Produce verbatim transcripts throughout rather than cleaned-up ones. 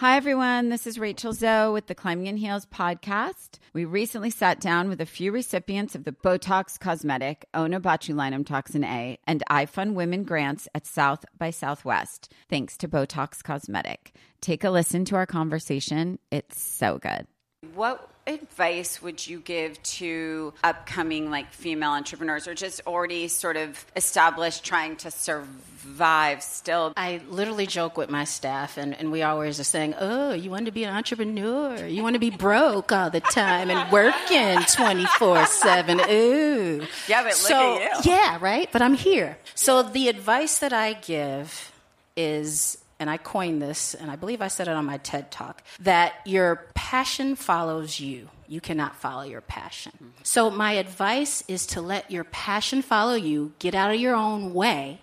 Hi, everyone. This is Rachel Zoe with the Climbing in Heels podcast. We recently sat down with a few recipients of the Botox Cosmetic, Onabotulinum Toxin A, and iFund Women grants at South by Southwest, thanks to Botox Cosmetic. Take a listen to our conversation. It's so good. What advice would you give to upcoming like female entrepreneurs or just already sort of established trying to survive still? I literally joke with my staff and, and we always are saying, oh, you want to be an entrepreneur? You want to be broke all the time and working twenty-four seven. Ooh. Yeah, but so, look at you. Yeah, right? But I'm here. So the advice that I give is, and I coined this, and I believe I said it on my TED Talk, that your passion follows you. You cannot follow your passion. Mm-hmm. So my advice is to let your passion follow you, get out of your own way,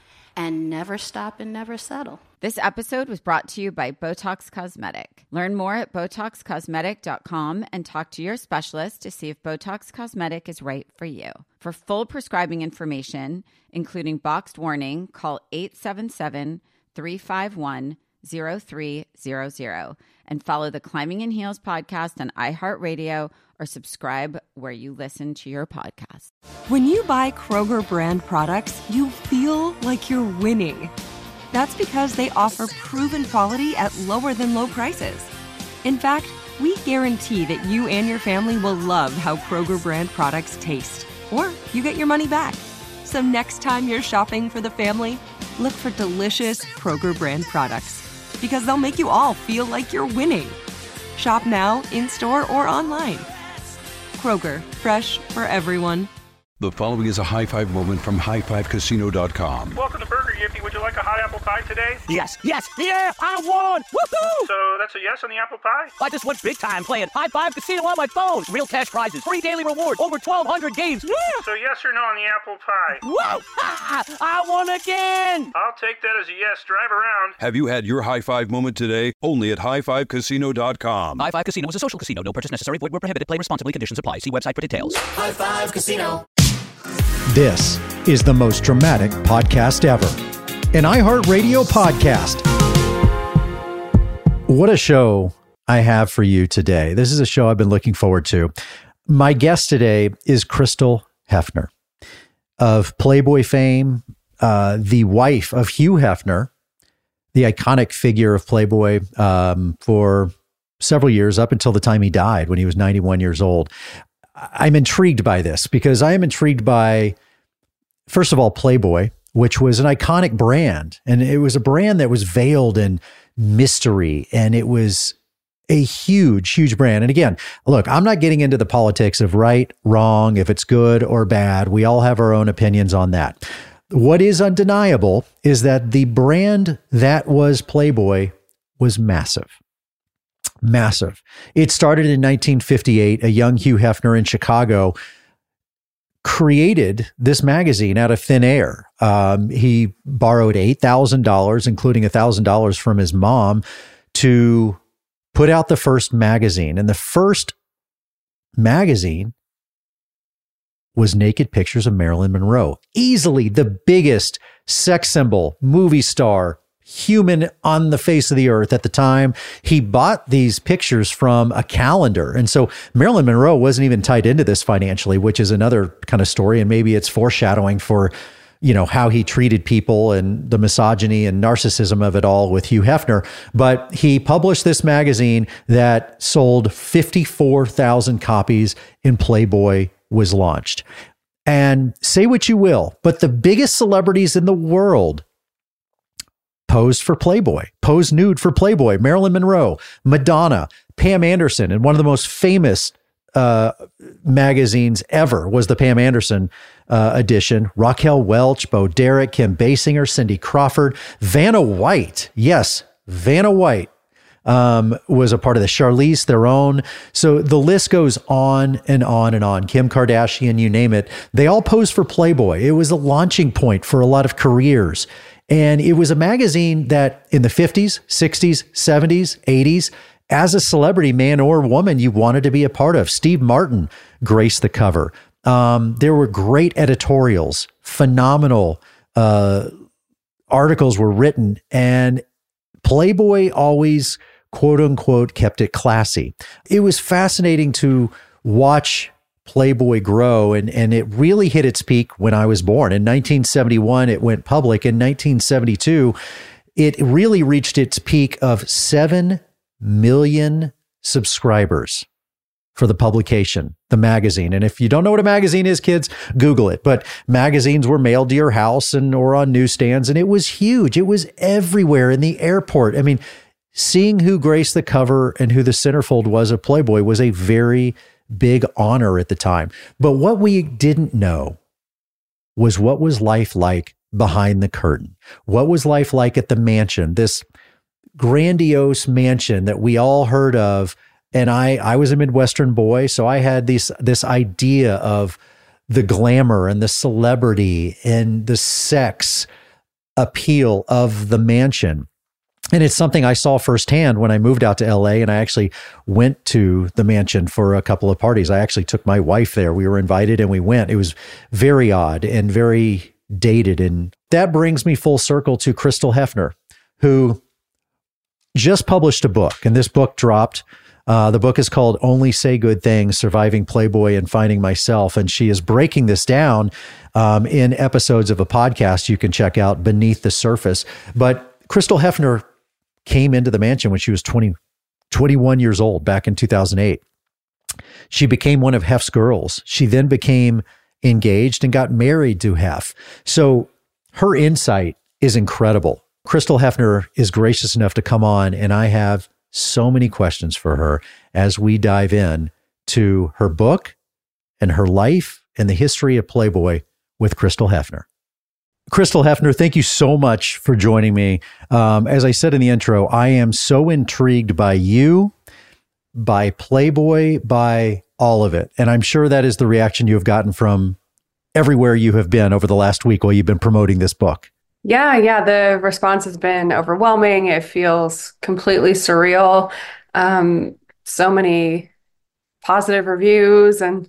and never stop and never settle. This episode was brought to you by Botox Cosmetic. Learn more at botox cosmetic dot com and talk to your specialist to see if Botox Cosmetic is right for you. For full prescribing information, including boxed warning, call eight seven seven, three five one, zero three zero zero and follow the Climbing in Heels podcast on iHeartRadio or subscribe where you listen to your podcast. When you buy Kroger brand products, you feel like you're winning. That's because they offer proven quality at lower than low prices. In fact, we guarantee that you and your family will love how Kroger brand products taste, or you get your money back. So next time you're shopping for the family, look for delicious Kroger brand products, because they'll make you all feel like you're winning. Shop now, in-store, or online. Kroger, fresh for everyone. The following is a high five moment from high five casino dot com. Welcome to Burger Yippee. Would you like a hot apple pie today? Yes, yes, yeah, I won! Woohoo! So that's a yes on the apple pie? I just went big time playing High Five Casino on my phone. Real cash prizes, free daily rewards, over twelve hundred games. Yeah! So yes or no on the apple pie? Whoa! Ah, I won again! I'll take that as a yes. Drive around. Have you had your high five moment today? Only at high five casino dot com. High Five Casino is a social casino. No purchase necessary. Void where prohibited. Play responsibly. Conditions apply. See website for details. High Five Casino. This is the most dramatic podcast ever, an iHeartRadio podcast. What a show I have for you today. This is a show I've been looking forward to. My guest today is Crystal Hefner of Playboy fame, uh, the wife of Hugh Hefner, the iconic figure of Playboy um, for several years, up until the time he died when he was ninety-one years old. I'm intrigued by this because I am intrigued by, first of all, Playboy, which was an iconic brand. And it was a brand that was veiled in mystery. And it was a huge, huge brand. And again, look, I'm not getting into the politics of right, wrong, if it's good or bad. We all have our own opinions on that. What is undeniable is that the brand that was Playboy was massive. Massive. It started in nineteen fifty-eight. A young Hugh Hefner in Chicago created this magazine out of thin air. Um, he borrowed eight thousand dollars, including one thousand dollars from his mom, to put out the first magazine. And the first magazine was naked pictures of Marilyn Monroe. Easily the biggest sex symbol, movie star, human on the face of the earth at the time. He bought these pictures from a calendar. And so Marilyn Monroe wasn't even tied into this financially, which is another kind of story. And maybe it's foreshadowing for, you know, how he treated people and the misogyny and narcissism of it all with Hugh Hefner. But he published this magazine that sold fifty-four thousand copies, and Playboy was launched. And say what you will, but the biggest celebrities in the world posed for Playboy, posed nude for Playboy. Marilyn Monroe, Madonna, Pam Anderson, and one of the most famous uh, magazines ever was the Pam Anderson uh, edition. Raquel Welch, Bo Derek, Kim Basinger, Cindy Crawford, Vanna White. Yes, Vanna White um, was a part of the Charlize Theron. So the list goes on and on and on. Kim Kardashian, you name it. They all posed for Playboy. It was a launching point for a lot of careers. And it was a magazine that in the fifties, sixties, seventies, eighties, as a celebrity, man or woman, you wanted to be a part of. Steve Martin graced the cover. Um, there were great editorials, phenomenal uh, articles were written, and Playboy always quote unquote kept it classy. It was fascinating to watch Playboy grow, and, and it really hit its peak when I was born. In nineteen seventy-one, it went public. In nineteen seventy-two, it really reached its peak of seven million subscribers for the publication, the magazine. And if you don't know what a magazine is, kids, Google it. But magazines were mailed to your house and or on newsstands, and it was huge. It was everywhere in the airport. I mean, seeing who graced the cover and who the centerfold was of Playboy was a very big honor at the time. But what we didn't know was what was life like behind the curtain. What was life like at the mansion, this grandiose mansion that we all heard of. And I, I was a Midwestern boy, so I had these, this idea of the glamour and the celebrity and the sex appeal of the mansion. And it's something I saw firsthand when I moved out to L A, and I actually went to the mansion for a couple of parties. I actually took my wife there. We were invited and we went. It was very odd and very dated. And that brings me full circle to Crystal Hefner, who just published a book. And this book dropped. Uh, the book is called Only Say Good Things, Surviving Playboy and Finding Myself. And she is breaking this down um, in episodes of a podcast you can check out, Beneath the Surface. But Crystal Hefner came into the mansion when she was twenty, twenty-one years old back in two thousand eight. She became one of Hef's girls. She then became engaged and got married to Hef. So her insight is incredible. Crystal Hefner is gracious enough to come on, and I have so many questions for her as we dive in to her book and her life and the history of Playboy with Crystal Hefner. Crystal Hefner, thank you so much for joining me. Um, as I said in the intro, I am so intrigued by you, by Playboy, by all of it. And I'm sure that is the reaction you have gotten from everywhere you have been over the last week while you've been promoting this book. Yeah, yeah. The response has been overwhelming. It feels completely surreal. Um, so many positive reviews, and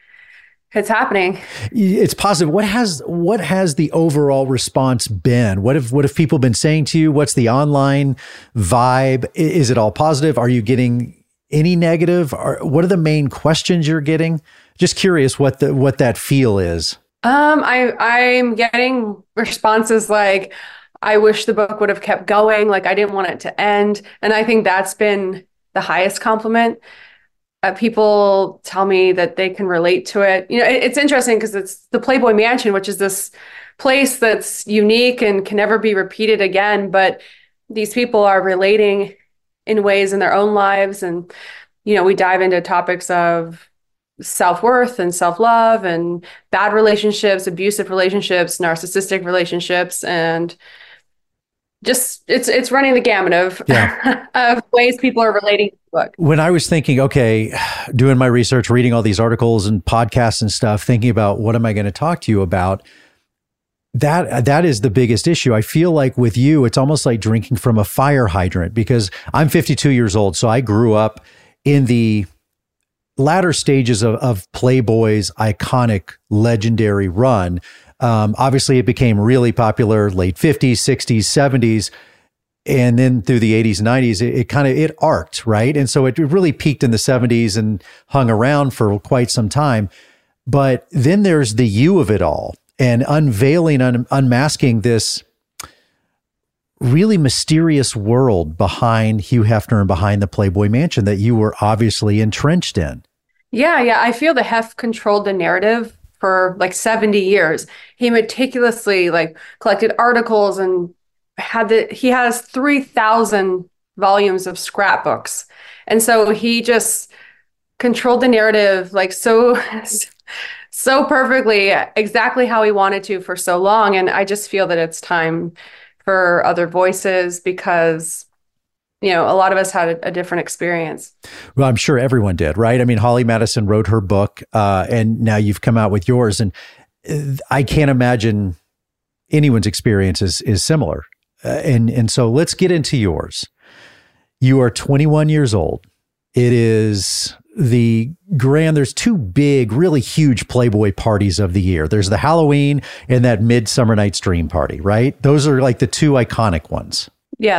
it's happening. It's positive. What has what has the overall response been? What have what have people been saying to you? What's the online vibe? Is it all positive? Are you getting any negative? Or what are the main questions you're getting? Just curious what the what that feel is. Um, I I'm getting responses like, I wish the book would have kept going. Like, I didn't want it to end. And I think that's been the highest compliment. Uh, people tell me that they can relate to it. You know, it, it's interesting because it's the Playboy Mansion, which is this place that's unique and can never be repeated again. But these people are relating in ways in their own lives. And, you know, we dive into topics of self-worth and self-love and bad relationships, abusive relationships, narcissistic relationships, and just it's it's running the gamut of, yeah. of ways people are relating to the book. When I was thinking, okay, doing my research, reading all these articles and podcasts and stuff, thinking about what am I going to talk to you about, that that is the biggest issue. I feel like with you, it's almost like drinking from a fire hydrant, because I'm fifty-two years old. So I grew up in the latter stages of, of Playboy's iconic, legendary run. Um, obviously, it became really popular late fifties, sixties, seventies, and then through the eighties, nineties, it, it kind of it arced, right? And so it really peaked in the seventies and hung around for quite some time. But then there's the you of it all, and unveiling, un, unmasking this really mysterious world behind Hugh Hefner and behind the Playboy Mansion that you were obviously entrenched in. Yeah, yeah. I feel the Hef controlled the narrative for like seventy years. He meticulously like collected articles and had the, he has three thousand volumes of scrapbooks. And so he just controlled the narrative like so, so perfectly, exactly how he wanted to for so long. And I just feel that it's time for other voices, because you know, a lot of us had a, a different experience. Well, I'm sure everyone did, right? I mean, Holly Madison wrote her book, uh, and now you've come out with yours, and I can't imagine anyone's experience is, is similar. Uh, and, and so let's get into yours. You are twenty-one years old. It is the grand, there's two big, really huge Playboy parties of the year. There's the Halloween and that Midsummer Night's Dream party, right? Those are like the two iconic ones. Yes.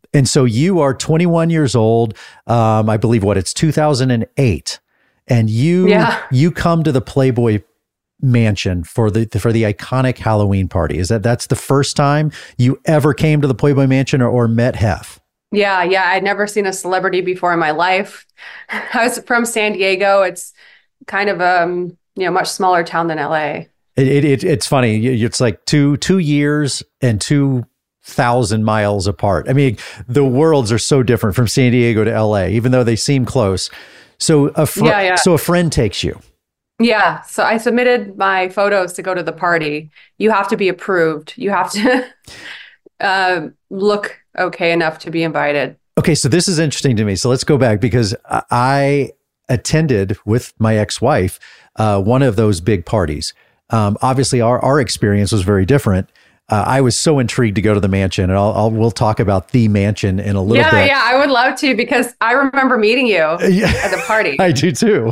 And so you are twenty-one years old. Um, I believe what it's two thousand eight, and you Yeah. you come to the Playboy Mansion for the for the iconic Halloween party. Is that that's the first time you ever came to the Playboy Mansion or, or met Hef? Yeah, yeah. I'd never seen a celebrity before in my life. I was from San Diego. It's kind of um, you know, much smaller town than L A. It, it, it it's funny. It's like two two years and two thousand miles apart. I mean, the worlds are so different from San Diego to L A, even though they seem close. So a fr- Yeah, yeah. so a friend takes you. Yeah. So I submitted my photos to go to the party. You have to be approved. You have to uh, look okay enough to be invited. Okay, so this is interesting to me. So let's go back because I attended with my ex-wife uh, one of those big parties. Um, obviously, our our experience was very different. Uh, I was so intrigued to go to the mansion, and I'll, I'll we'll talk about the mansion in a little yeah, bit. Yeah, I would love to because I remember meeting you Yeah. at the party. I do too.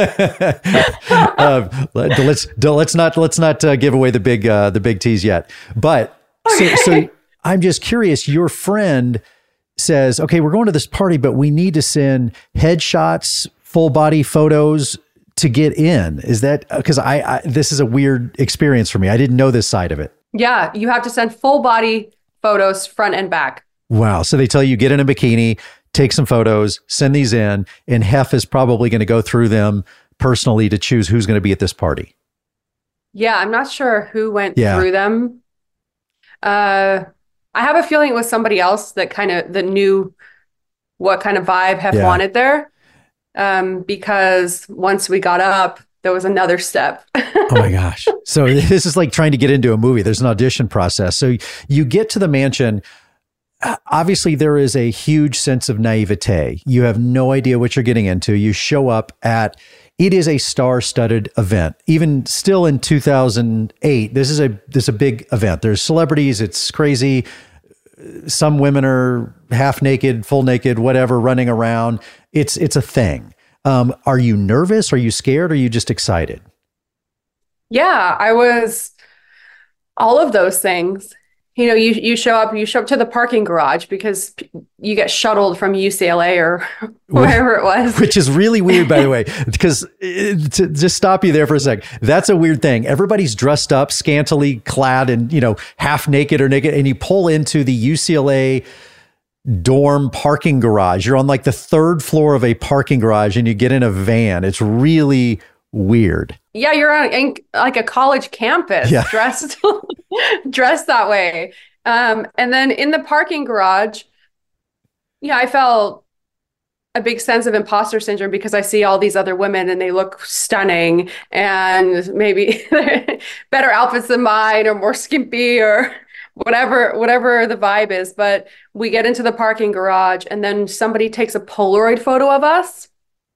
uh, let, let's let's not let's not uh, give away the big uh, the big tease yet. But Okay. so, so I'm just curious. Your friend says, "Okay, we're going to this party, but we need to send headshots, full body photos to get in." Is that because I, I this is a weird experience for me? I didn't know this side of it. Yeah, you have to send full body photos front and back. Wow. So they tell you get in a bikini, take some photos, send these in, and Hef is probably going to go through them personally to choose who's going to be at this party. Yeah, I'm not sure who went Yeah. through them. Uh, I have a feeling it was somebody else that kind of that knew what kind of vibe Hef Yeah. wanted there. Um, because once we got up, there was another step. Oh my gosh. So this is like trying to get into a movie. There's an audition process. So you get to the mansion. Uh, Obviously, there is a huge sense of naivete. You have no idea what you're getting into. You show up at, it is a star-studded event. Even still in two thousand eight, this is a this is a big event. There's celebrities. It's crazy. Some women are half naked, full naked, whatever, running around. It's it's a thing. Um, are you nervous? Are you scared? Or are you just excited? Yeah, I was all of those things. You know, you you show up, you show up to the parking garage because p- you get shuttled from U C L A or wherever it was. Which is really weird, by the way, because it, to just stop you there for a sec. That's a weird thing. Everybody's dressed up, scantily clad and, you know, half naked or naked. And you pull into the U C L A dorm parking garage. You're on like the third floor of a parking garage and you get in a van. It's really weird. Yeah, you're on in, like a college campus, Yeah. dressed dressed that way. Um, and then in the parking garage, yeah, I felt a big sense of imposter syndrome because I see all these other women and they look stunning and maybe better outfits than mine or more skimpy or whatever whatever the vibe is. But we get into the parking garage and then somebody takes a Polaroid photo of us.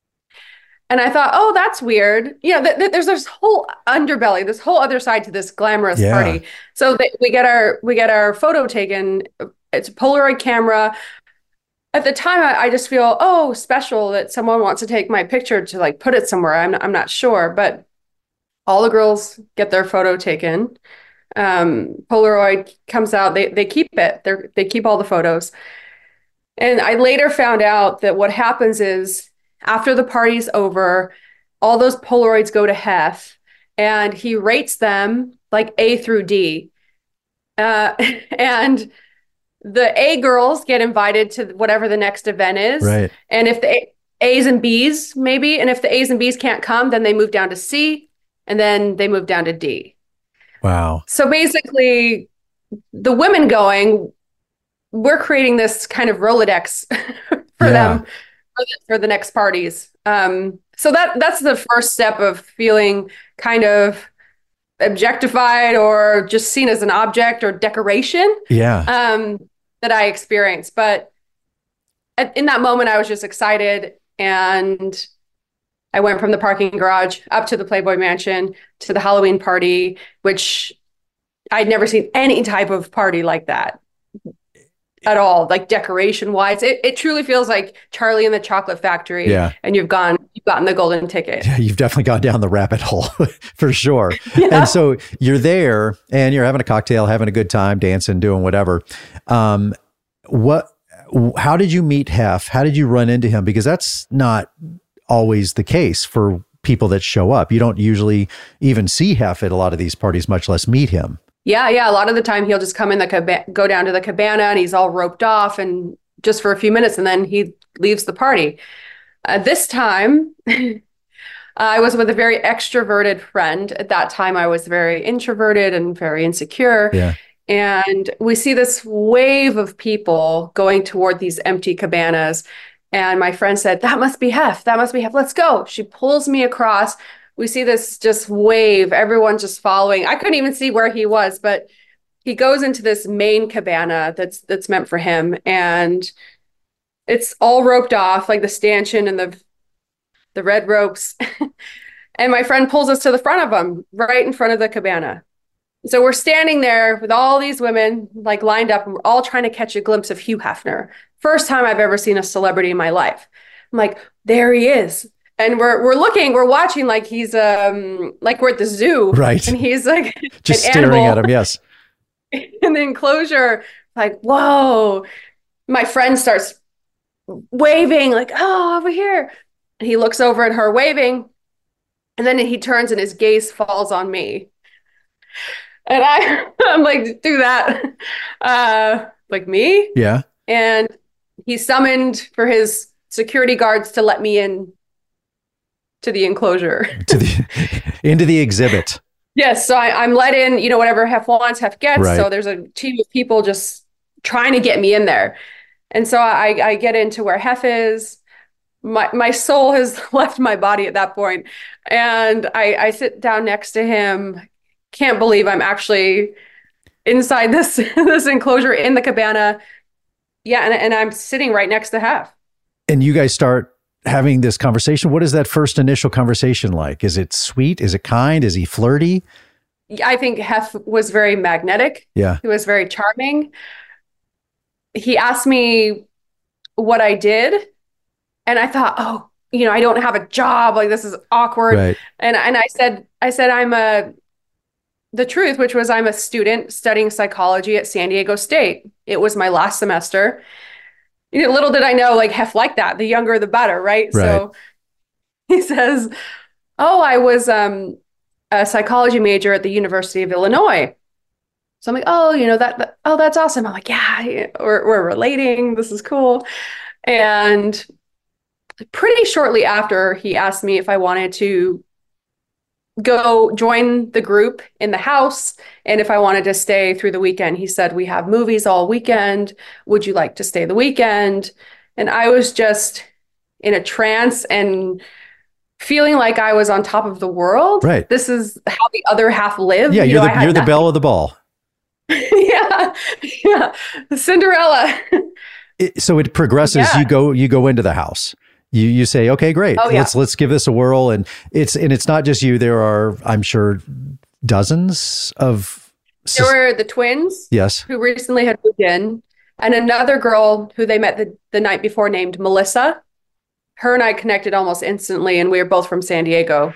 And I thought, oh, that's weird. You know, th- th- there's this whole underbelly, this whole other side to this glamorous Yeah. party. So th- we get our we get our photo taken. It's a Polaroid camera. At the time, I, I just feel, oh, special that someone wants to take my picture to like put it somewhere. I'm I'm not sure, but all the girls get their photo taken. Um, Polaroid comes out. They they keep it. They they keep all the photos. And I later found out that what happens is, after the party's over, all those Polaroids go to Hef, and he rates them like A through D. Uh, and the A girls get invited to whatever the next event is. Right. And if the A- A's and B's, maybe, and if the A's and B's can't come, then they move down to C, and then they move down to D. Wow. So basically, the women going, we're creating this kind of Rolodex for Yeah. them for the, for the next parties. Um, so that that's the first step of feeling kind of objectified or just seen as an object or decoration Yeah. um, that I experienced. But at, in that moment, I was just excited, and I went from the parking garage up to the Playboy Mansion to the Halloween party, which I'd never seen any type of party like that at all, like decoration wise. It, it truly feels like Charlie and the Chocolate Factory. Yeah. And you've gone, you've gotten the golden ticket. Yeah, you've definitely gone down the rabbit hole for sure. Yeah. And so you're there and you're having a cocktail, having a good time, dancing, doing whatever. Um, what how did you meet Hef? How did you run into him? Because that's not always the case for people that show up. You don't usually even see Hef at a lot of these parties, much less meet him. Yeah, yeah. A lot of the time he'll just come in the cab- go down to the cabana and he's all roped off and just for a few minutes and then he leaves the party. Uh, this time, I was with a very extroverted friend. At that time, I was very introverted and very insecure. Yeah. And we see this wave of people going toward these empty cabanas. And my friend said, that must be Hef. That must be Hef. Let's go. She pulls me across. We see this just wave, everyone just following. I couldn't even see where he was, but he goes into this main cabana that's that's meant for him. And it's all roped off, like the stanchion and the the red ropes. And my friend pulls us to the front of him, right in front of the cabana. So we're standing there with all these women like lined up, and we're all trying to catch a glimpse of Hugh Hefner. First time I've ever seen a celebrity in my life. I'm like, there he is. And we're we're looking, we're watching like he's um like we're at the zoo. Right. And he's like just an staring animal at him, yes. in the enclosure, like, whoa. My friend starts waving, like, oh, over here. And he looks over at her waving. And then he turns and his gaze falls on me. And I, I'm like, do that. Uh, like me? Yeah. And he summoned for his security guards to let me in to the enclosure. to the into the exhibit. Yes. So I, I'm let in, you know, whatever Hef wants, Hef gets. Right. So there's a team of people just trying to get me in there. And so I, I get into where Hef is. My my soul has left my body at that point. And I, I sit down next to him. Can't believe I'm actually inside this this enclosure in the cabana. Yeah, and, and I'm sitting right next to Hef. And you guys start having this conversation. What is that first initial conversation like? Is it sweet? Is it kind? Is he flirty? I think Hef was very magnetic. Yeah. He was very charming. He asked me what I did. And I thought, oh, you know, I don't have a job. Like, this is awkward. Right. And and I said, I said, I'm a, the truth, which was I'm a student studying psychology at San Diego State. It was my last semester. You know, little did I know, like, Hef like that. The younger, the better, right? Right. So he says, oh, I was um, a psychology major at the University of Illinois. So I'm like, oh, you know, that, that oh, that's awesome. I'm like, yeah, we're, we're relating. This is cool. And pretty shortly after, he asked me if I wanted to go join the group in the house and if I wanted to stay through the weekend. He said, we have movies all weekend. Would you like to stay the weekend? And I was just in a trance and feeling like I was on top of the world. Right. This is how the other half lived. Yeah, You you're know, the I had you're the nothing. belle of the ball. yeah, yeah, Cinderella. It, so it progresses. Yeah. You go you go into the house. You you say, okay, great. Oh, yeah. Let's let's give this a whirl. And it's and it's not just you. There are, I'm sure, dozens of. There were the twins. Yes. Who recently had moved in, and another girl who they met the, the night before named Melissa. Her and I connected almost instantly, and we were both from San Diego.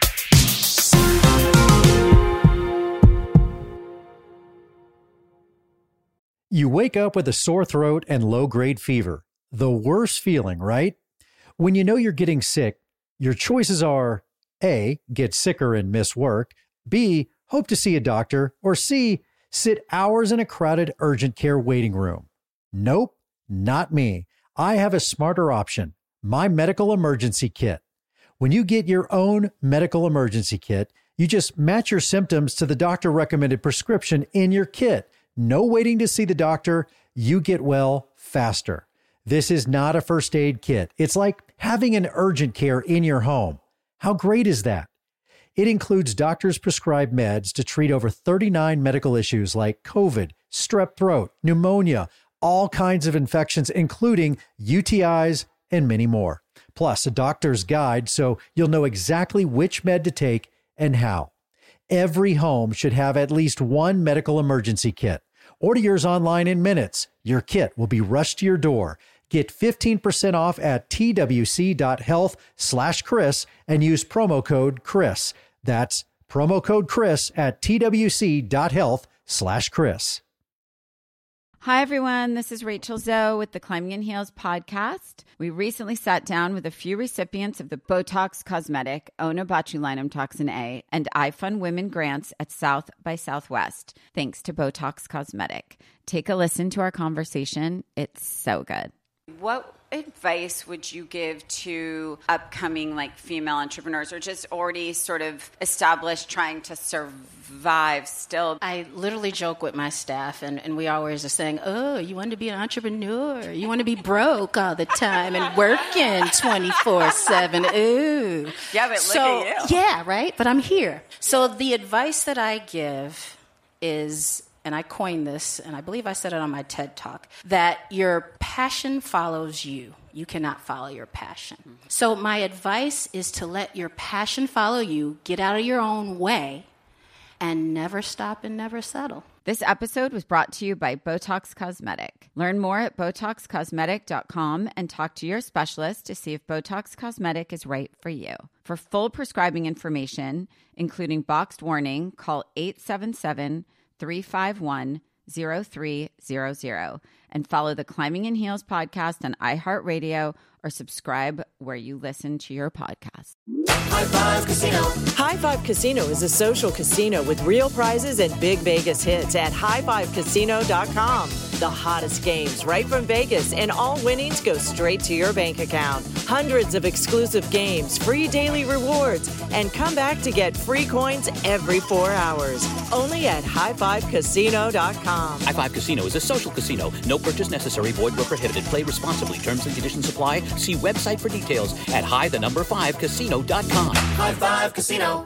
You wake up with a sore throat and low-grade fever. The worst feeling, right? When you know you're getting sick, your choices are A, get sicker and miss work, B, hope to see a doctor, or C, sit hours in a crowded urgent care waiting room. Nope, not me. I have a smarter option, my medical emergency kit. When you get your own medical emergency kit, you just match your symptoms to the doctor-recommended prescription in your kit. No waiting to see the doctor. You get well faster. This is not a first aid kit. It's like having an urgent care in your home. How great is that? It includes doctors' prescribed meds to treat over thirty-nine medical issues like COVID, strep throat, pneumonia, all kinds of infections, including U T Is and many more. Plus a doctor's guide so you'll know exactly which med to take and how. Every home should have at least one medical emergency kit. Order yours online in minutes. Your kit will be rushed to your door. Get fifteen percent off at twc.health slash Chris and use promo code Chris. That's promo code Chris at twc.health slash Chris. Hi, everyone. This is Rachel Zoe with the Climbing in Heels podcast. We recently sat down with a few recipients of the Botox Cosmetic, Onabotulinum Toxin A, and iFund Women grants at South by Southwest, thanks to Botox Cosmetic. Take a listen to our conversation. It's so good. What advice would you give to upcoming like female entrepreneurs or just already sort of established trying to survive still? I literally joke with my staff, and, and we always are saying, oh, you want to be an entrepreneur? You want to be broke all the time and working twenty-four seven? Ooh. Yeah, but so, look at you. Yeah, right? But I'm here. So the advice that I give is, and I coined this, and I believe I said it on my TED Talk, that your passion follows you. You cannot follow your passion. Mm-hmm. So my advice is to let your passion follow you, get out of your own way, and never stop and never settle. This episode was brought to you by Botox Cosmetic. Learn more at botox cosmetic dot com and talk to your specialist to see if Botox Cosmetic is right for you. For full prescribing information, including boxed warning, call eight seven seven, three five one, zero three zero zero and follow the Climbing in Heels podcast on iHeartRadio or subscribe where you listen to your podcast. High Five Casino. High Five Casino is a social casino with real prizes and big Vegas hits at high five casino dot com. The hottest games right from Vegas, and all winnings go straight to your bank account. Hundreds of exclusive games, free daily rewards, and come back to get free coins every four hours. Only at high five casino dot com. High Five Casino is a social casino. No purchase necessary. Void where prohibited. Play responsibly. Terms and conditions apply. See website for details at high the number five casino dot com. High Five Casino.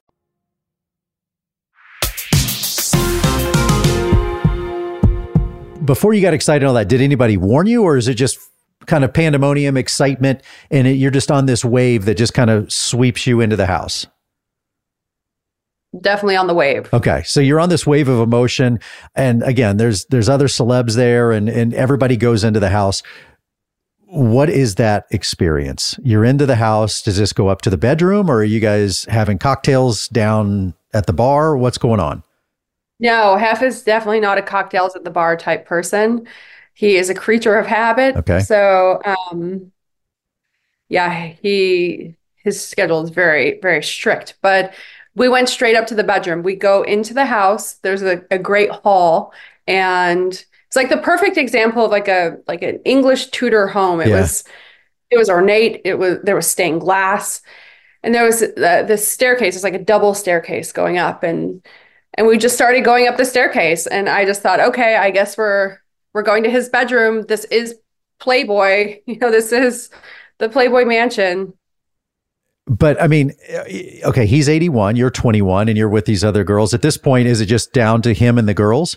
Before you got excited and all that, did anybody warn you, or is it just kind of pandemonium excitement and it, you're just on this wave that just kind of sweeps you into the house? Definitely on the wave. Okay. So you're on this wave of emotion. And again, there's there's other celebs there and, and everybody goes into the house. What is that experience? You're into the house. Does this go up to the bedroom, or are you guys having cocktails down at the bar? What's going on? No, Hef is definitely not a cocktails at the bar type person. He is a creature of habit. Okay. So, um, yeah, he his schedule is very, very strict. But we went straight up to the bedroom. We go into the house. There's a, a great hall, and it's like the perfect example of like a like an English Tudor home. It Yeah. was it was ornate. It was there was stained glass, and there was uh, this staircase. It's like a double staircase going up, and and we just started going up the staircase. And I just thought, okay, I guess we're we're going to his bedroom. This is Playboy. You know, this is the Playboy mansion. But I mean, okay, he's eighty-one, you're twenty-one, and you're with these other girls. At this point, is it just down to him and the girls?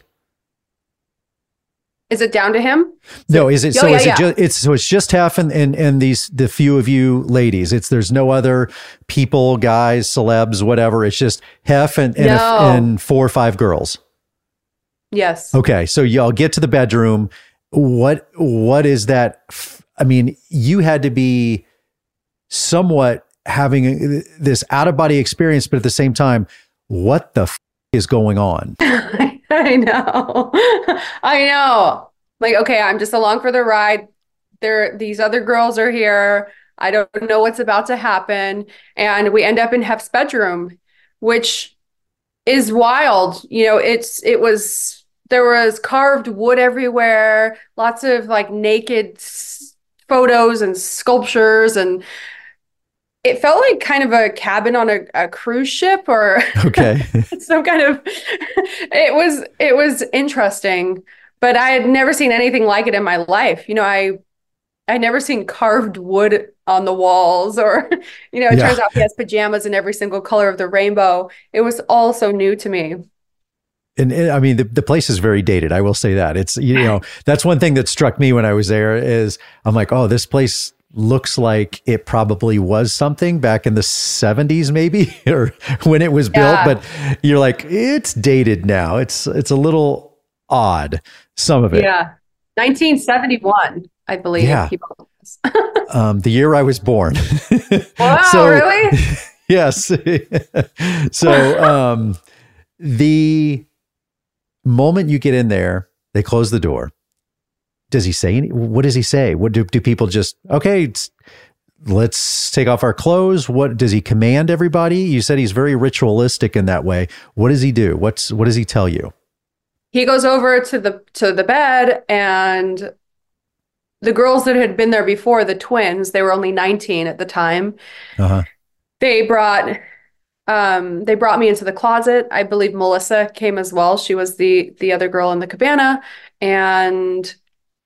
Is it down to him? No, is it? Oh, So yeah, is yeah. it just? It's so it's just Hef and, and and these the few of you ladies. It's there's no other people, guys, celebs, whatever. It's just Hef and and, No. a, and four or five girls. Yes. Okay, so y'all get to the bedroom. What what is that? f- I mean, you had to be somewhat having a, this out of body experience, but at the same time, what the f- is going on? I know. I know. Like, okay, I'm just along for the ride. There, these other girls are here. I don't know what's about to happen. And we end up in Hef's bedroom, which is wild. You know, it's, it was, there was carved wood everywhere, lots of like naked s- photos and sculptures, and it felt like kind of a cabin on a, a cruise ship or Okay. some kind of, it was, it was interesting, but I had never seen anything like it in my life. You know, I, I'd never seen carved wood on the walls, or, you know, it Yeah. turns out he has pajamas in every single color of the rainbow. It was all so new to me. And, and I mean, the, the place is very dated. I will say that. It's, you know, that's one thing that struck me when I was there is I'm like, oh, this place looks like it probably was something back in the seventies, maybe, or when it was Yeah. built. But you're like, it's dated now. It's, it's a little odd, some of it. Yeah. nineteen seventy-one, I believe. Yeah. He bought this. Um, the year I was born. Wow, So- really? Yes. So, um, the moment you get in there, they close the door. does he say any, what does he say? What do, do people just, okay, let's take off our clothes? What does he command everybody? You said he's very ritualistic in that way. What does he do? What's, what does he tell you? He goes over to the, to the bed, and the girls that had been there before, the twins, they were only nineteen at the time. Uh-huh. They brought, um, they brought me into the closet. I believe Melissa came as well. She was the, the other girl in the cabana, and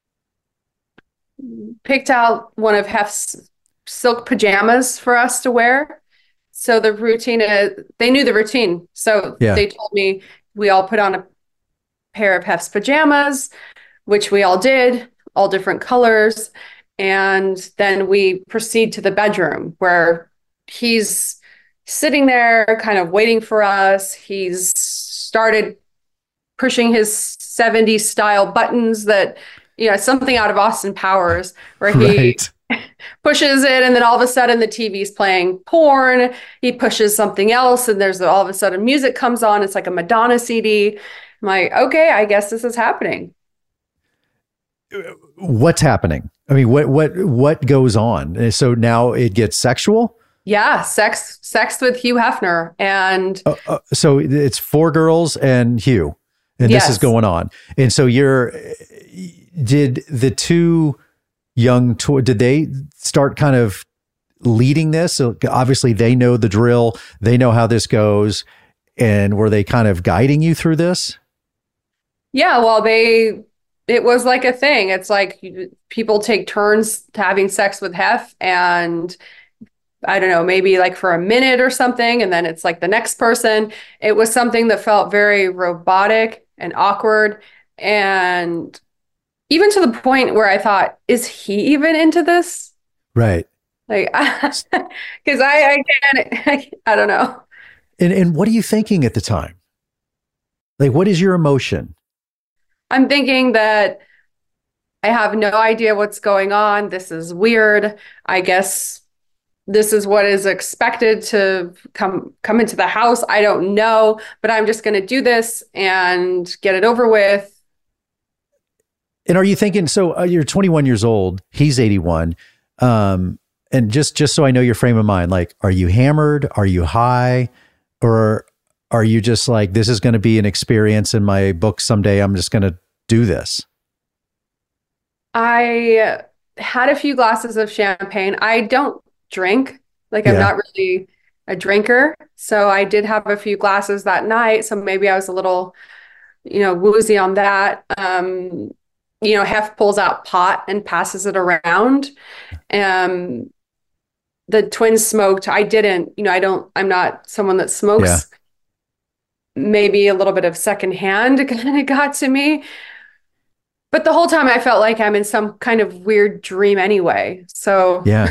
picked out one of Hef's silk pajamas for us to wear. So the routine, uh, they knew the routine. So yeah. They told me we all put on a pair of Hef's pajamas, which we all did, all different colors. And then we proceed to the bedroom where he's sitting there kind of waiting for us. He's started pushing his seventies style buttons that, you know, something out of Austin Powers where he right. pushes it, and then all of a sudden the T V's playing porn. He pushes something else, and there's all of a sudden music comes on. It's like a Madonna C D. I'm like, okay, I guess this is happening. What's happening? I mean, what what what goes on? So now it gets sexual? Yeah, sex sex with Hugh Hefner. And uh, uh, so it's four girls and Hugh, and yes. This is going on. And so you're, did the two young, tw- did they start kind of leading this? So obviously they know the drill, they know how this goes. And were they kind of guiding you through this? Yeah, well, they, it was like a thing. It's like people take turns to having sex with Hef, and I don't know, maybe like for a minute or something. And then it's like the next person. It was something that felt very robotic and awkward. And even to the point where I thought, is he even into this? Right. Like, because I, I can't, I, I don't know. And and what are you thinking at the time? Like, what is your emotion? I'm thinking that I have no idea what's going on. This is weird. I guess this is what is expected to come come into the house. I don't know, but I'm just going to do this and get it over with. And are you thinking, so uh, you're twenty-one years old, he's eighty-one. Um, and just, just so I know your frame of mind, like, are you hammered? Are you high? Or are you just like, this is going to be an experience in my book someday, I'm just going to do this? I had a few glasses of champagne. I don't drink. Like, I'm yeah. not really a drinker. So I did have a few glasses that night. So maybe I was a little, you know, woozy on that. Um, you know, Hef pulls out pot and passes it around. Um, the twins smoked. I didn't, you know, I don't, I'm not someone that smokes. Yeah. Maybe a little bit of secondhand kind of got to me. But the whole time I felt like I'm in some kind of weird dream anyway. So yeah.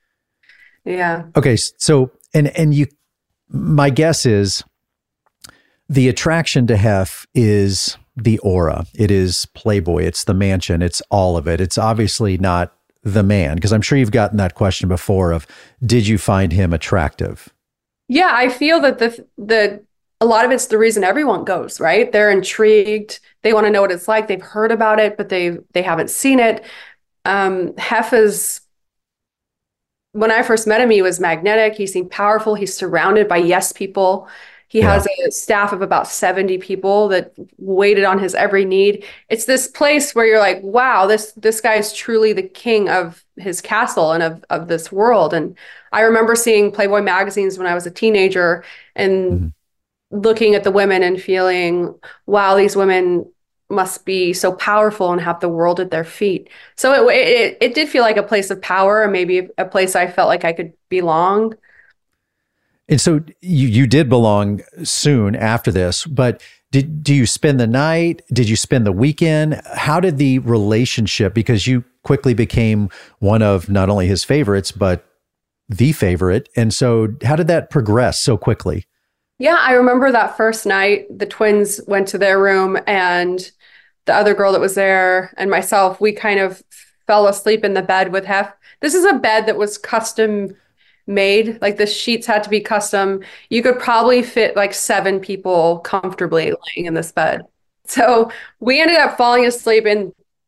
yeah. Okay. So, and, and you, my guess is the attraction to Hef is the aura. It is Playboy. It's the mansion. It's all of it. It's obviously not the man, because I'm sure you've gotten that question before of, did you find him attractive? Yeah. I feel that the, the, a lot of it's the reason everyone goes, right? They're intrigued. They want to know what it's like. They've heard about it, but they they haven't seen it. Um, Hef is, when I first met him, he was magnetic. He seemed powerful. He's surrounded by yes people. He yeah. has a staff of about seventy people that waited on his every need. It's this place where you're like, wow, this this guy is truly the king of his castle and of, of this world. And I remember seeing Playboy magazines when I was a teenager and mm-hmm. looking at the women and feeling, wow, these women must be so powerful and have the world at their feet. So it, it, it did feel like a place of power, and maybe a place I felt like I could belong. And so you, you did belong soon after this, but did, do you spend the night? Did you spend the weekend? How did the relationship, because you quickly became one of not only his favorites, but the favorite. And so how did that progress so quickly? Yeah, I remember that first night, the twins went to their room, and the other girl that was there and myself, we kind of fell asleep in the bed with Hef. This is a bed that was custom made. Like, the sheets had to be custom. You could probably fit like seven people comfortably laying in this bed. So we ended up falling asleep in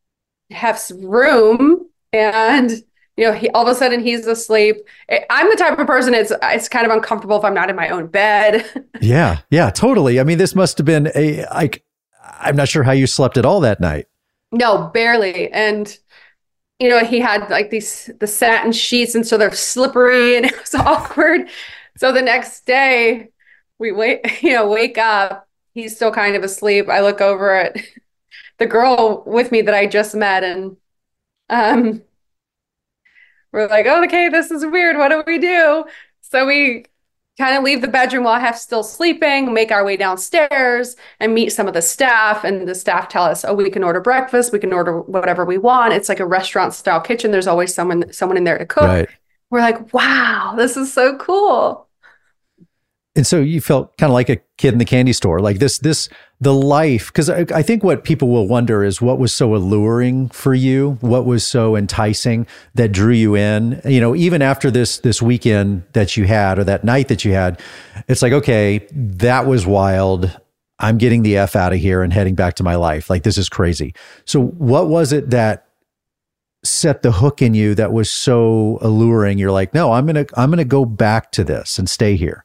Hef's room, and you know, he all of a sudden he's asleep. I'm the type of person, it's it's kind of uncomfortable if I'm not in my own bed. Yeah, yeah, totally. I mean, this must have been a like I'm not sure how you slept at all that night. No, barely. And you know, he had like these the satin sheets, and so they're slippery, and it was awkward. So the next day, we wait, you know, wake up. He's still kind of asleep. I look over at the girl with me that I just met, and um, we're like, oh, okay, this is weird. What do we do? So we kind of leave the bedroom while Hef's still sleeping, make our way downstairs and meet some of the staff. And the staff tell us, oh, we can order breakfast. We can order whatever we want. It's like a restaurant style kitchen. There's always someone, someone in there to cook. Right. We're like, wow, this is so cool. And so you felt kind of like a kid in the candy store, like this, this, the life. Because I, I think what people will wonder is what was so alluring for you, what was so enticing that drew you in. You know, even after this this weekend that you had, or that night that you had, it's like, okay, that was wild. I'm getting the F out of here and heading back to my life. Like, this is crazy. So what was it that set the hook in you that was so alluring? You're like, no, I'm gonna I'm gonna go back to this and stay here.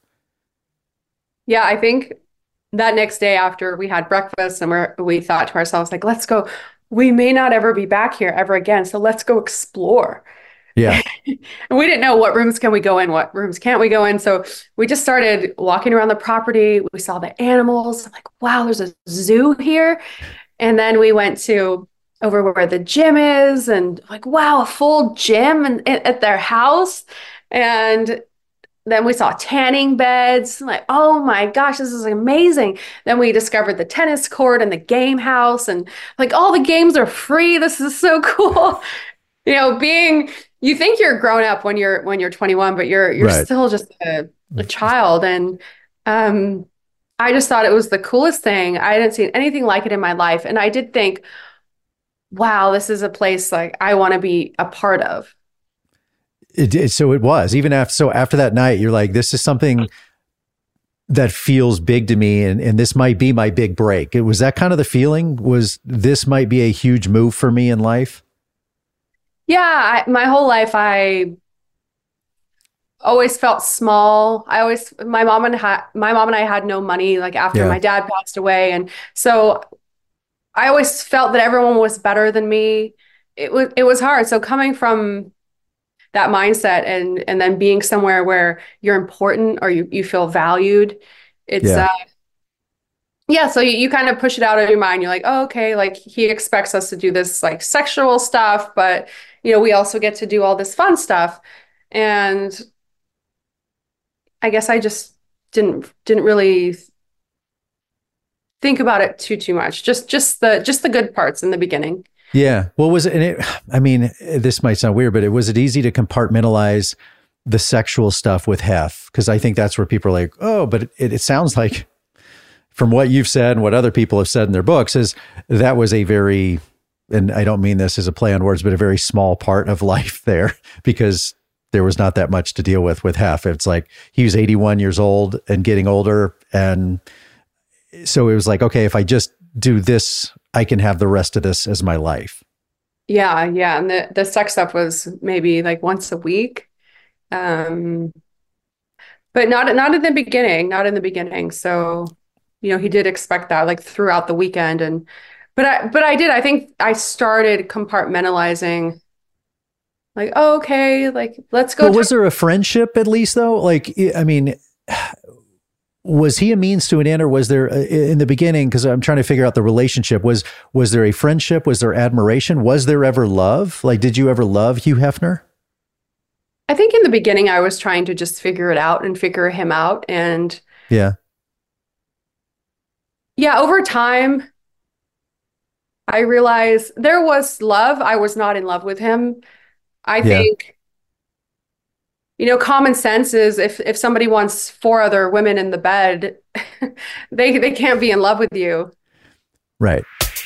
Yeah, I think that next day after we had breakfast, and we're, we thought to ourselves, like, let's go. We may not ever be back here ever again. So let's go explore. Yeah. And we didn't know what rooms can we go in, what rooms can't we go in. So we just started walking around the property. We saw the animals. I'm like, wow, there's a zoo here. And then we went to over where the gym is, and like, wow, a full gym and at their house. And then we saw tanning beds. I'm like, oh my gosh, this is amazing. Then we discovered the tennis court and the game house, and like, all the games are free. This is so cool. You know, being, you think you're grown up when you're, when you're twenty-one, but you're, you're Right. still just a, a child. And, um, I just thought it was the coolest thing. I hadn't seen anything like it in my life. And I did think, wow, this is a place like I want to be a part of. It did. So it was even after, so after that night, you're like, this is something that feels big to me. And, and this might be my big break. It was that kind of the feeling, was this might be a huge move for me in life. Yeah. I, my whole life, I always felt small. I always, my mom and ha- my mom and I had no money, like after Yeah. my dad passed away. And so I always felt that everyone was better than me. It was, it was hard. So coming from that mindset, and and then being somewhere where you're important, or you, you feel valued, it's Yeah. uh yeah, so you, you kind of push it out of your mind. You're like, oh, okay, like he expects us to do this like sexual stuff, but you know, we also get to do all this fun stuff. And I guess I just didn't didn't really think about it too too much. Just just the just the good parts in the beginning. Yeah. Well, was it, and it, I mean, this might sound weird, but it was it easy to compartmentalize the sexual stuff with Hef? Because I think that's where people are like, oh, but it, it sounds like from what you've said and what other people have said in their books is that was a very, and I don't mean this as a play on words, but a very small part of life there, because there was not that much to deal with with Hef. It's like he was eighty-one years old and getting older. And so it was like, okay, if I just do this, I can have the rest of this as my life. Yeah, yeah. And the, the sex stuff was maybe like once a week. Um, but not not in the beginning, not in the beginning. So, you know, he did expect that like throughout the weekend. And but I but I did, I think I started compartmentalizing, like, oh, okay, like let's go. But was there a friendship at least though? Like, I mean, was he a means to an end, or was there in the beginning? Because I'm trying to figure out the relationship. Was was there a friendship? Was there admiration? Was there ever love? Like, did you ever love Hugh Hefner? I think in the beginning I was trying to just figure it out and figure him out. And yeah, yeah, over time, I realized there was love. I was not in love with him. I Yeah. think, you know, common sense is if if somebody wants four other women in the bed, they they can't be in love with you. right.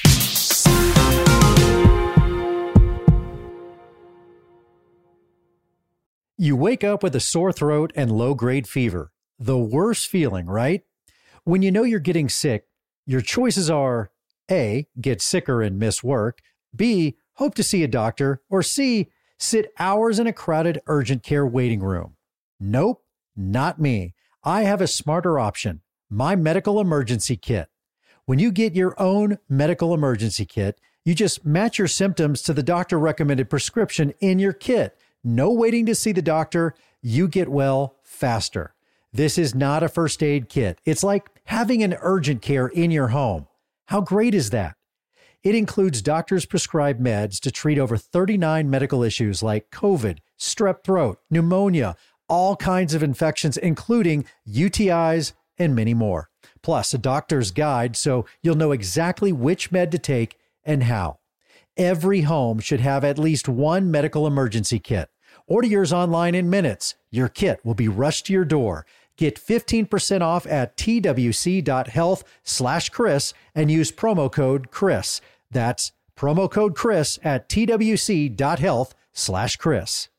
You wake up with a sore throat and low-grade fever. The worst feeling, right? When you know you're getting sick, your choices are A, get sicker and miss work, B, hope to see a doctor, or C, sit hours in a crowded urgent care waiting room? Nope, not me. I have a smarter option, my medical emergency kit. When you get your own medical emergency kit, you just match your symptoms to the doctor-recommended prescription in your kit. No waiting to see the doctor. You get well faster. This is not a first aid kit. It's like having an urgent care in your home. How great is that? It includes doctors' prescribed meds to treat over thirty-nine medical issues like COVID, strep throat, pneumonia, all kinds of infections, including U T Is and many more. Plus, a doctor's guide so you'll know exactly which med to take and how. Every home should have at least one medical emergency kit. Order yours online in minutes. Your kit will be rushed to your door. Get fifteen percent off at twc.health slash Chris and use promo code Chris. That's promo code Chris at twc.health slash Chris.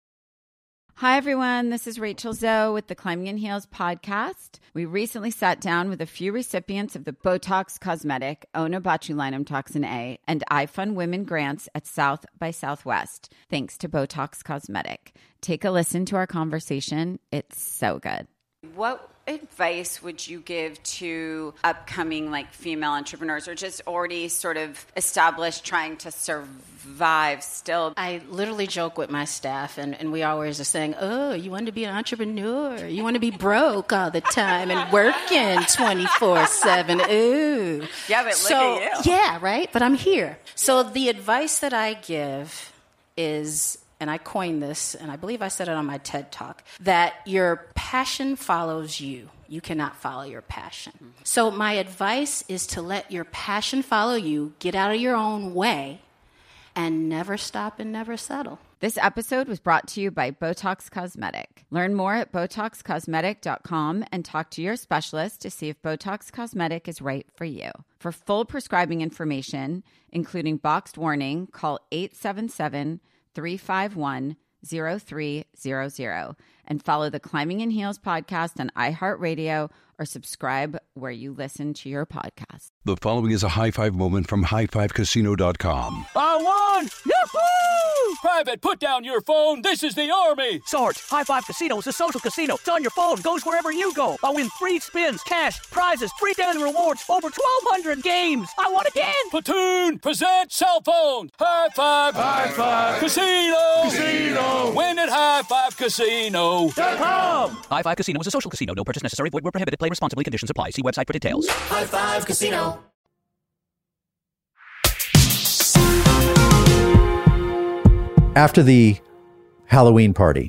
Hi, everyone. This is Rachel Zoe with the Climbing in Heels podcast. We recently sat down with a few recipients of the Botox Cosmetic, Onabotulinum Toxin A, and iFund Women grants at South by Southwest, thanks to Botox Cosmetic. Take a listen to our conversation. It's so good. What advice would you give to upcoming like female entrepreneurs or just already sort of established trying to survive still? I literally joke with my staff, and, and we always are saying, oh, you want to be an entrepreneur? You want to be broke all the time and working twenty-four seven? Ooh. Yeah, but so, look at you. Yeah, right? But I'm here. So the advice that I give is, and I coined this, and I believe I said it on my TED Talk, that your passion follows you. You cannot follow your passion. Mm-hmm. So my advice is to let your passion follow you, get out of your own way, and never stop and never settle. This episode was brought to you by Botox Cosmetic. Learn more at botox cosmetic dot com and talk to your specialist to see if Botox Cosmetic is right for you. For full prescribing information, including boxed warning, call eight seven seven, three five one, zero three zero zero and follow the Climbing in Heels podcast on iHeartRadio or subscribe where you listen to your podcast. The following is a high five moment from high five casino dot com. I won! Yahoo! Private, put down your phone. This is the Army. Sarge, High Five Casino is a social casino. It's on your phone. Goes wherever you go. I win free spins, cash, prizes, free daily rewards, over twelve hundred games. I won again. Platoon, present cell phone. High Five. High Five. Casino. Casino. Win at high five casino dot com. High Five Casino is a social casino. No purchase necessary. Void where prohibited. Play responsibly. Conditions apply. See website for details. High Five Casino. After the Halloween party,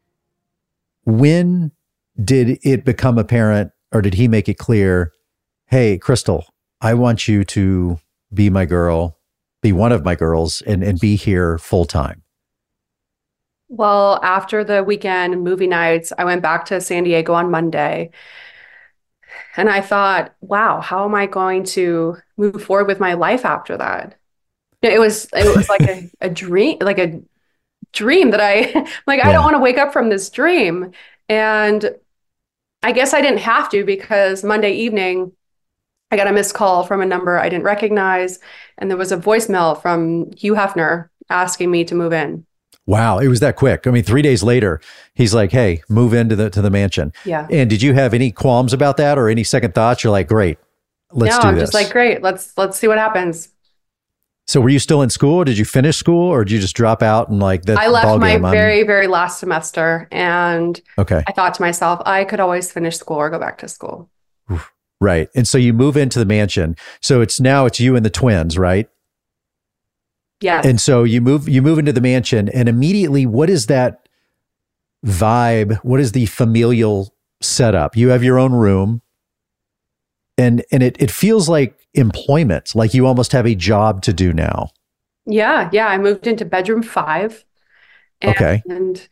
when did it become apparent, or did he make it clear, hey, Crystal, I want you to be my girl, be one of my girls, and, and be here full time? Well, after the weekend movie nights, I went back to San Diego on Monday. And I thought, wow, how am I going to move forward with my life after that? It was it was like a, a dream, like a dream that I, like, yeah. I don't want to wake up from this dream. And I guess I didn't have to, because Monday evening, I got a missed call from a number I didn't recognize. And there was a voicemail from Hugh Hefner asking me to move in. Wow. It was that quick. I mean, three days later, he's like, hey, move into the, to the mansion. Yeah. And did you have any qualms about that or any second thoughts? You're like, great, let's no, do I'm this. just like, great, let's, let's see what happens. So were you still in school, or did you finish school, or did you just drop out and like that? I left my game, very, I'm... very last semester. And okay. I thought to myself, I could always finish school or go back to school. Right. And so you move into the mansion. So it's now it's you and the twins, right? Yeah. And so you move, you move into the mansion, and immediately, what is that vibe? What is the familial setup? You have your own room, and, and it, it feels like employment, like you almost have a job to do now. Yeah. Yeah. I moved into bedroom five. And, okay. And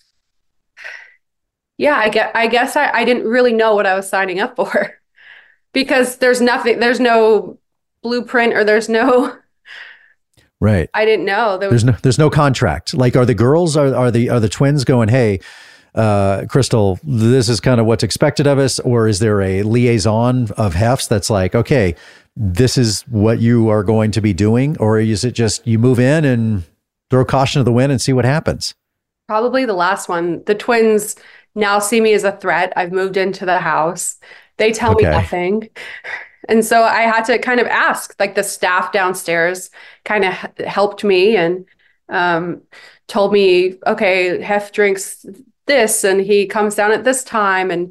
yeah, I guess, I guess I, I didn't really know what I was signing up for, because there's nothing, there's no blueprint, or there's no, right. I didn't know. There was, there's no, there's no contract. Like, are the girls, are, are the, are the twins going, hey, uh, Crystal, this is kind of what's expected of us? Or is there a liaison of Hefs that's like, okay, this is what you are going to be doing? Or is it just you move in and throw caution to the wind and see what happens? Probably the last one. The twins now see me as a threat. I've moved into the house. They tell Okay. me nothing. And so I had to kind of ask, like the staff downstairs kind of h- helped me and um, told me, okay, Hef drinks this and he comes down at this time. And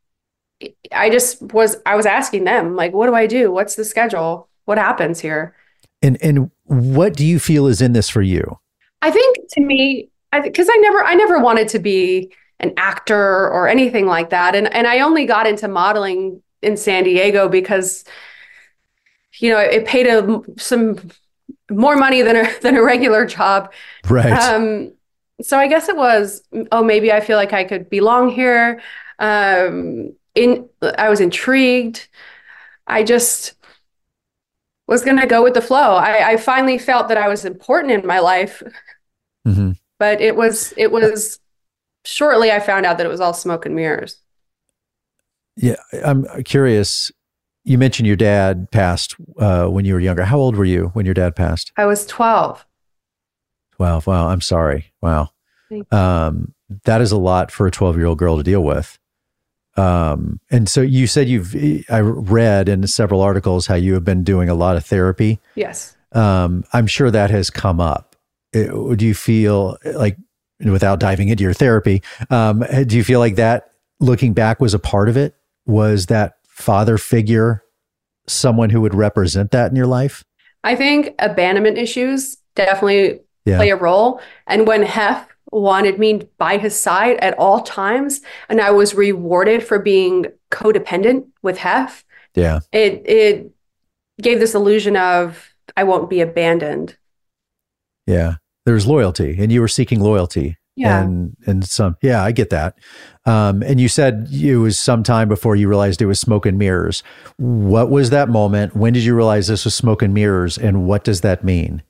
I just was, I was asking them, like, what do I do? What's the schedule? What happens here? And and what do you feel is in this for you? I think to me, I because I never, I never wanted to be an actor or anything like that. And and I only got into modeling in San Diego because, you know, it paid a, some more money than a, than a regular job. Right. Um, so I guess it was, oh, maybe I feel like I could belong here. Um, in, I was intrigued. I just was going to go with the flow. I, I finally felt that I was important in my life, Mm-hmm. but it was, it was shortly I found out that it was all smoke and mirrors. Yeah, I'm curious. You mentioned your dad passed uh, when you were younger. How old were you when your dad passed? I was twelve. twelve. Wow. I'm sorry. Wow. Thank Um, that is a lot for a twelve-year-old girl to deal with. Um, and so you said you've, I read in several articles how you have been doing a lot of therapy. Yes. Um, I'm sure that has come up. It, do you feel like, without diving into your therapy, um, do you feel like that, looking back, was a part of it? Was that father figure someone who would represent that in your life? I think abandonment issues definitely Yeah. play a role. And when Hef wanted me by his side at all times, and I was rewarded for being codependent with Hef, Yeah. it it gave this illusion of I won't be abandoned. Yeah. There's loyalty, and you were seeking loyalty. Yeah. And, and some, yeah, I get that. Um, and you said it was some time before you realized it was smoke and mirrors. What was that moment? When did you realize this was smoke and mirrors? And what does that mean?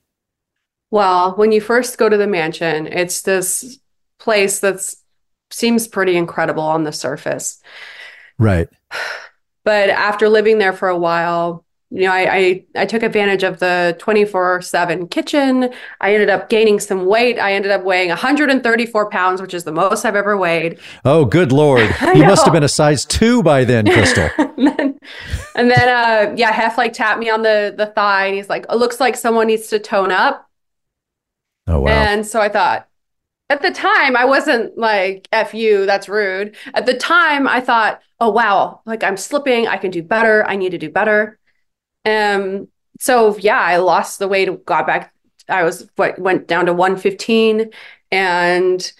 Well, when you first go to the mansion, it's this place that's seems pretty incredible on the surface. Right. But after living there for a while, you know, I, I, I took advantage of the twenty-four seven kitchen. I ended up gaining some weight. I ended up weighing one hundred thirty-four pounds, which is the most I've ever weighed. Oh, good Lord. I You must know. have been a size two by then, Crystal. and then, and then uh, yeah, Hef like tapped me on the, the thigh and he's like, it looks like someone needs to tone up. Oh, wow. And so I thought, at the time, I wasn't like, F you, that's rude. At the time, I thought, oh, wow, like I'm slipping. I can do better. I need to do better. Um, so yeah, I lost the weight, got back. I was what went down to one fifteen, and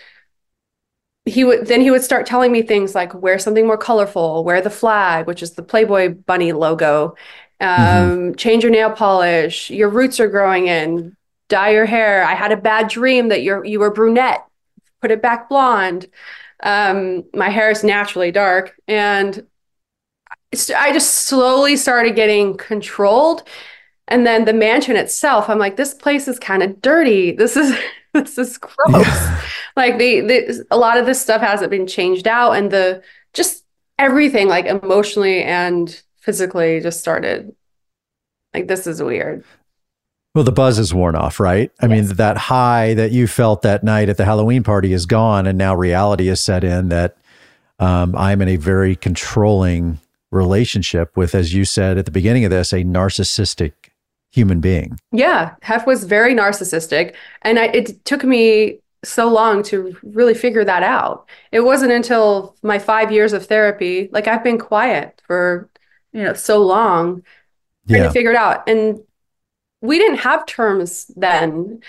he would then he would start telling me things like wear something more colorful, wear the flag, which is the Playboy bunny logo, um, Mm-hmm. change your nail polish, your roots are growing in, dye your hair. I had a bad dream that you're you were brunette, put it back blonde. Um, my hair is naturally dark, and it's- I just slowly started getting controlled. And then the mansion itself, I'm like, this place is kind of dirty. This is this is gross. Yeah. Like the, the a lot of this stuff hasn't been changed out, and the just everything, like emotionally and physically, just started like, this is weird. Well, the buzz is worn off, right? I mean, Yes. that high that you felt that night at the Halloween party is gone. And now reality has set in that um, I'm in a very controlling relationship with, as you said at the beginning of this, a narcissistic human being. Yeah, Hef was very narcissistic, and I, it took me so long to really figure that out. It wasn't until my five years of therapy, like I've been quiet for, you know, so long, trying Yeah. to figure it out. And we didn't have terms then.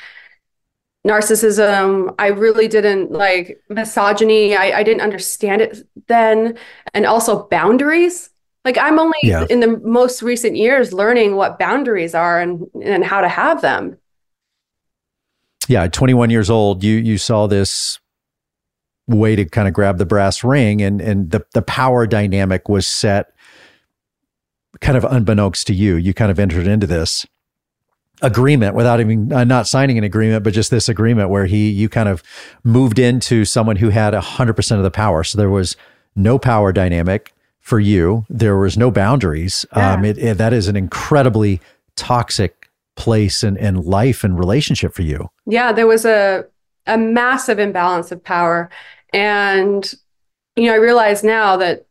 Narcissism, I really didn't like misogyny. I, I didn't understand it then. And also boundaries. Like I'm only Yeah. in the most recent years learning what boundaries are and, and how to have them. Yeah. At twenty-one years old, you, you saw this way to kind of grab the brass ring, and, and the, the power dynamic was set kind of unbeknownst to you. You kind of entered into this agreement without even uh, not signing an agreement, but just this agreement where he, you kind of moved into someone who had a hundred percent of the power. So there was no power dynamic, for you. There was no boundaries. Yeah. Um, it, it, that is an incredibly toxic place and, and life and relationship for you. Yeah, there was a a massive imbalance of power. And, you know, I realize now that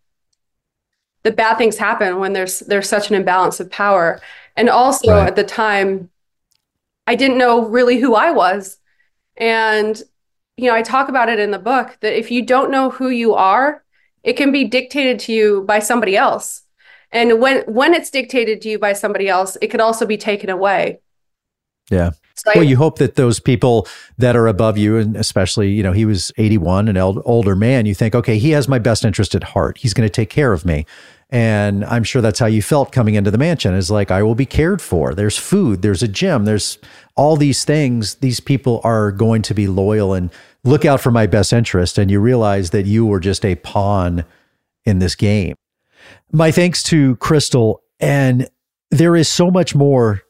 the bad things happen when there's there's such an imbalance of power. And also Right. at the time, I didn't know really who I was. And, you know, I talk about it in the book that if you don't know who you are, it can be dictated to you by somebody else. And when when it's dictated to you by somebody else, it could also be taken away. Yeah. So Well, I, you hope that those people that are above you, and especially, you know, he was eighty-one, an old, older man, you think, okay, he has my best interest at heart. He's going to take care of me. And I'm sure that's how you felt coming into the mansion, is like, I will be cared for. There's food, there's a gym, there's all these things. These people are going to be loyal and look out for my best interest. And you realize that you were just a pawn in this game. My thanks to Crystal. And there is so much more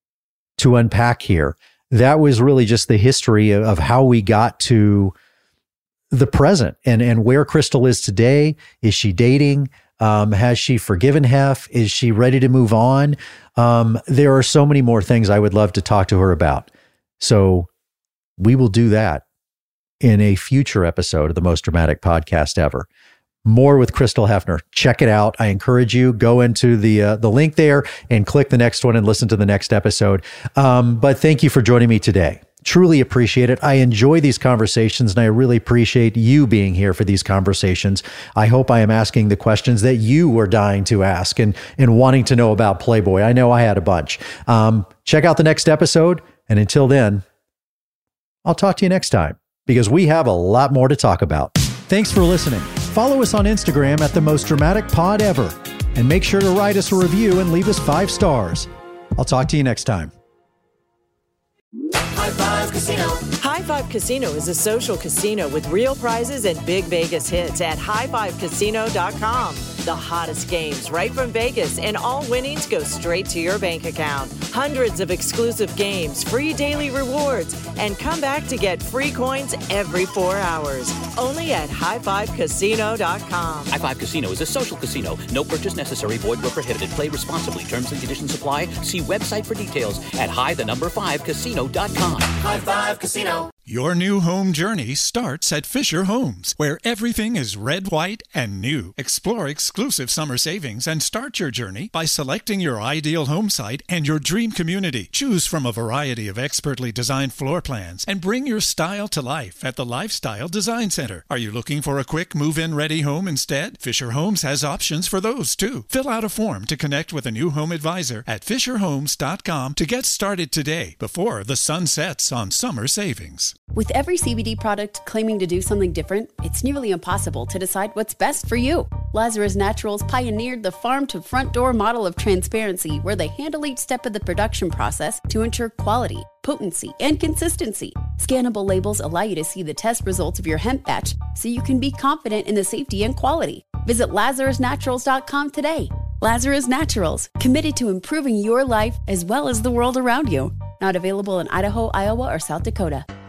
to unpack here. That was really just the history of, of how we got to the present and, and where Crystal is today. Is she dating? Um, has she forgiven Hef? Is she ready to move on? Um, there are so many more things I would love to talk to her about. So we will do that in a future episode of the Most Dramatic Podcast Ever. More with Crystal Hefner. Check it out. I encourage you, go into the uh, the link there and click the next one and listen to the next episode. Um, but thank you for joining me today. Truly appreciate it. I enjoy these conversations, and I really appreciate you being here for these conversations. I hope I am asking the questions that you were dying to ask and, and wanting to know about Playboy. I know I had a bunch. Um, check out the next episode. And until then, I'll talk to you next time, because we have a lot more to talk about. Thanks for listening. Follow us on Instagram at the Most Dramatic Pod Ever, and make sure to write us a review and leave us five stars. I'll talk to you next time. High Five Casino. High Five Casino is a social casino with real prizes and big Vegas hits at high five casino dot com. The hottest games right from Vegas, and all winnings go straight to your bank account. Hundreds of exclusive games, free daily rewards, and come back to get free coins every four hours. Only at high five casino dot com. High Five Casino is a social casino. No purchase necessary. Void where prohibited. Play responsibly. Terms and conditions apply. See website for details at high the number five casino dot com. High Five Casino. Your new home journey starts at Fisher Homes, where everything is red, white, and new. Explore exclusive summer savings and start your journey by selecting your ideal home site and your dream community. Choose from a variety of expertly designed floor plans and bring your style to life at the Lifestyle Design Center. Are you looking for a quick move-in ready home instead? Fisher Homes has options for those too. Fill out a form to connect with a new home advisor at fisher homes dot com to get started today before the sun sets on summer savings. With every C B D product claiming to do something different, it's nearly impossible to decide what's best for you. Lazarus Naturals pioneered the farm-to-front-door model of transparency, where they handle each step of the production process to ensure quality, potency, and consistency. Scannable labels allow you to see the test results of your hemp batch, so you can be confident in the safety and quality. Visit lazarus naturals dot com today. Lazarus Naturals, committed to improving your life as well as the world around you. Not available in Idaho, Iowa, or South Dakota.